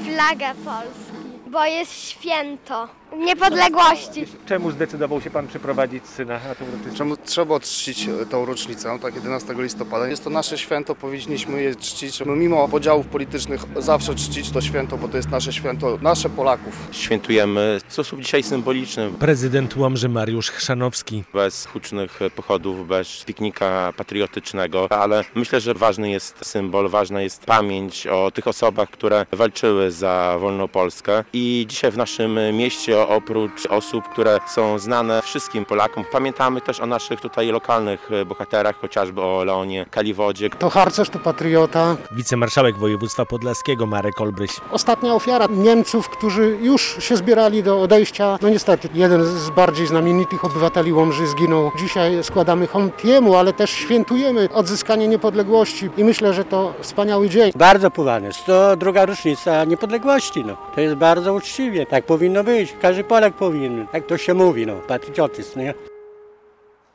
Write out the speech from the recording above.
Flagę Polski, bo jest święto niepodległości. Czemu zdecydował się pan przyprowadzić syna na tę uroczystość? Czemu trzeba czcić tą rocznicę, tak 11 listopada? Jest to nasze święto, powinniśmy je czcić. Mimo podziałów politycznych zawsze czcić to święto, bo to jest nasze święto, nasze Polaków. Świętujemy w sposób dzisiaj symboliczny. Prezydent Łomży Mariusz Chrzanowski. Bez hucznych pochodów, bez piknika patriotycznego, ale myślę, że ważny jest symbol, ważna jest pamięć o tych osobach, które walczyły za wolną Polskę i dzisiaj w naszym mieście oprócz osób, które są znane wszystkim Polakom, pamiętamy też o naszych tutaj lokalnych bohaterach, chociażby o Leonie Kaliwodzie. To harcerz, to patriota. Wicemarszałek województwa podlaskiego Marek Olbryś. Ostatnia ofiara Niemców, którzy już się zbierali do odejścia. No niestety, jeden z bardziej znamienitych obywateli Łomży zginął. Dzisiaj składamy hołd jemu, ale też świętujemy odzyskanie niepodległości i myślę, że to wspaniały dzień. Bardzo poważny. 102. rocznica niepodległości. To jest bardzo uczciwie. Tak powinno być. Każdy Polak powinien. Tak to się mówi. Patriotyzm. Nie?